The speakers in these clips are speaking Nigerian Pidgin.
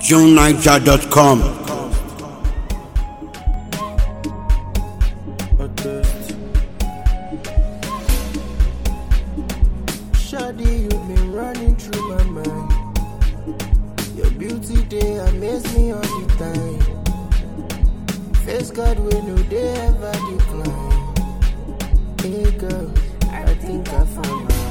JohnNiger.com. Shawty, you've been running through my mind. Your beauty, they amaze me all the time. Face God, we know they ever decline. Hey girl, I think I found her.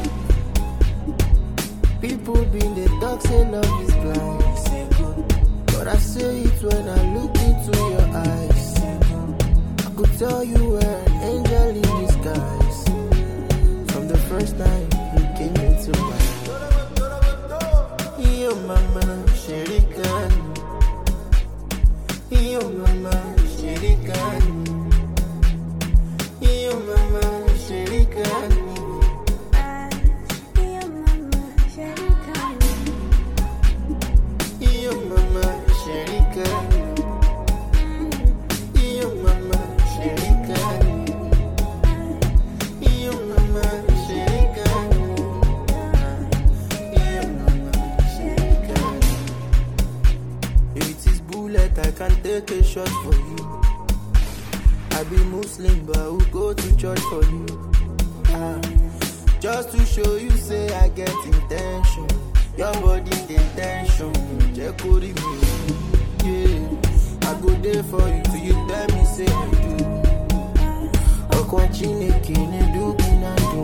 People been the talk, say love is blind. But I say it when I look into your eyes. I could tell you were an angel in disguise. From the first time you came into my life. Yo mama, shirikan. Yo mama, shirikan. Yo mama, shirikan. Yo mama, shirikan. Yo mama, shirikan. Yo mama, shirikan. Yo mama, shirikan. If it is bullet, I can take a shot for you. I be Muslim, but I will go to church for you. Just to show you, say I get intention. Your body the tension, check me. Yeah, I go there for you till you tell me say you do. Okwachineke do kinando.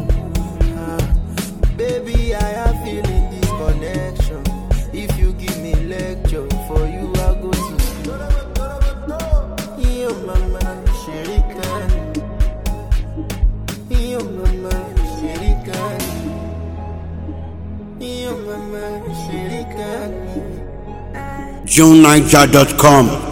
Baby, I am feeling this connection. If you give me lecture, for you I go to school. Yo mama, shirikan. Yo mama, shirikan. Yo mama, shirikan. JohnNiger.com.